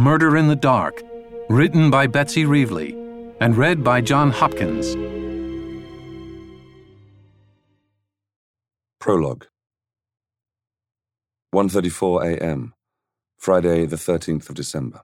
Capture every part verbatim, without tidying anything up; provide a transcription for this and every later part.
Murder in the Dark, written by Betsy Reevely, and read by John Hopkins. Prologue. one thirty-four a.m., Friday the thirteenth of December.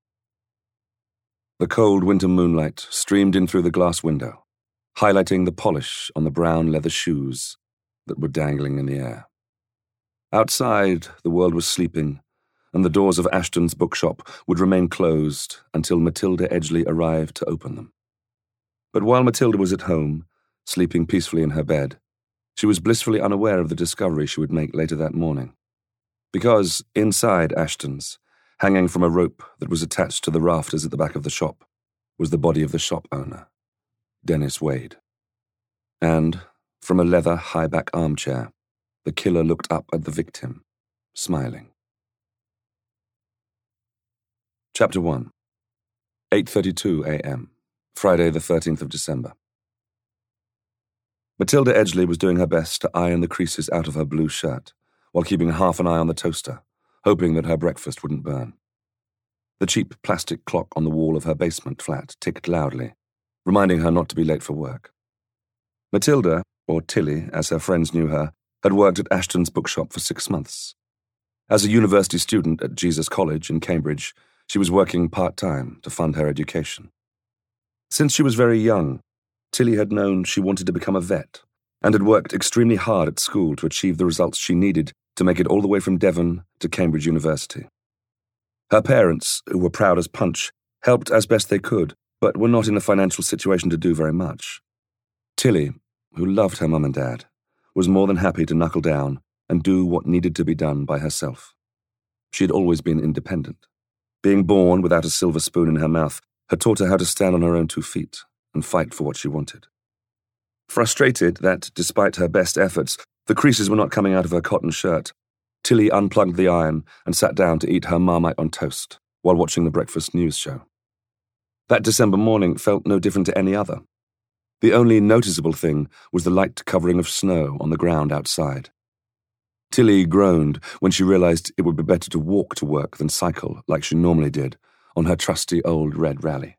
The cold winter moonlight streamed in through the glass window, highlighting the polish on the brown leather shoes that were dangling in the air. Outside, the world was sleeping, and the doors of Ashton's bookshop would remain closed until Matilda Edgley arrived to open them. But while Matilda was at home, sleeping peacefully in her bed, she was blissfully unaware of the discovery she would make later that morning. Because inside Ashton's, hanging from a rope that was attached to the rafters at the back of the shop, was the body of the shop owner, Dennis Wade. And, from a leather high-back armchair, the killer looked up at the victim, smiling. Chapter one. eight thirty-two a.m., Friday the thirteenth of December. Matilda Edgley was doing her best to iron the creases out of her blue shirt, while keeping half an eye on the toaster, hoping that her breakfast wouldn't burn. The cheap plastic clock on the wall of her basement flat ticked loudly, reminding her not to be late for work. Matilda, or Tilly as her friends knew her, had worked at Ashton's bookshop for six months. As a university student at Jesus College in Cambridge, she was working part-time to fund her education. Since she was very young, Tilly had known she wanted to become a vet and had worked extremely hard at school to achieve the results she needed to make it all the way from Devon to Cambridge University. Her parents, who were proud as punch, helped as best they could, but were not in a financial situation to do very much. Tilly, who loved her mum and dad, was more than happy to knuckle down and do what needed to be done by herself. She had always been independent. Being born without a silver spoon in her mouth had taught her how to stand on her own two feet and fight for what she wanted. Frustrated that, despite her best efforts, the creases were not coming out of her cotton shirt, Tilly unplugged the iron and sat down to eat her Marmite on toast while watching the breakfast news show. That December morning felt no different to any other. The only noticeable thing was the light covering of snow on the ground outside. Tilly groaned when she realized it would be better to walk to work than cycle like she normally did on her trusty old red Rally.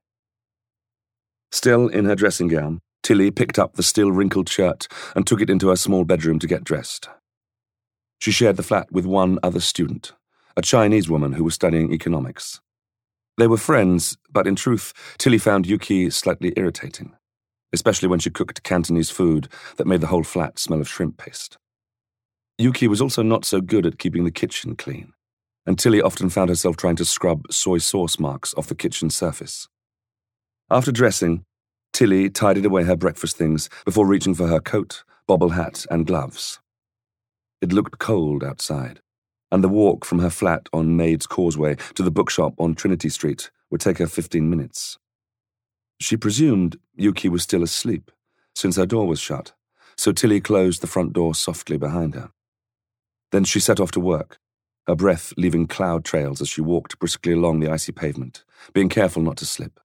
Still in her dressing gown, Tilly picked up the still wrinkled shirt and took it into her small bedroom to get dressed. She shared the flat with one other student, a Chinese woman who was studying economics. They were friends, but in truth, Tilly found Yuki slightly irritating, especially when she cooked Cantonese food that made the whole flat smell of shrimp paste. Yuki was also not so good at keeping the kitchen clean, and Tilly often found herself trying to scrub soy sauce marks off the kitchen surface. After dressing, Tilly tidied away her breakfast things before reaching for her coat, bobble hat, and gloves. It looked cold outside, and the walk from her flat on Maid's Causeway to the bookshop on Trinity Street would take her fifteen minutes. She presumed Yuki was still asleep, since her door was shut, so Tilly closed the front door softly behind her. Then she set off to work, her breath leaving cloud trails as she walked briskly along the icy pavement, being careful not to slip.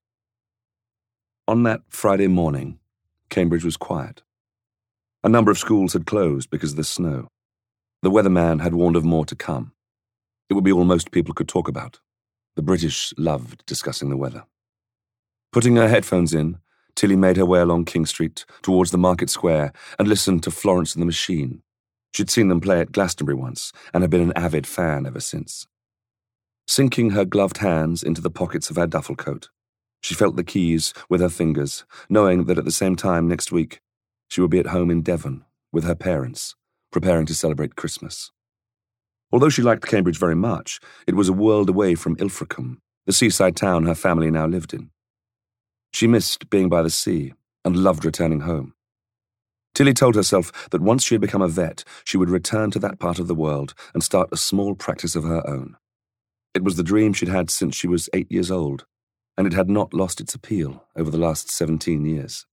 On that Friday morning, Cambridge was quiet. A number of schools had closed because of the snow. The weatherman had warned of more to come. It would be all most people could talk about. The British loved discussing the weather. Putting her headphones in, Tilly made her way along King Street towards the Market Square and listened to Florence and the Machine. She'd seen them play at Glastonbury once and had been an avid fan ever since. Sinking her gloved hands into the pockets of her duffel coat, she felt the keys with her fingers, knowing that at the same time next week she would be at home in Devon with her parents, preparing to celebrate Christmas. Although she liked Cambridge very much, it was a world away from Ilfracombe, the seaside town her family now lived in. She missed being by the sea and loved returning home. Tilly told herself that once she had become a vet, she would return to that part of the world and start a small practice of her own. It was the dream she'd had since she was eight years old, and it had not lost its appeal over the last seventeen years.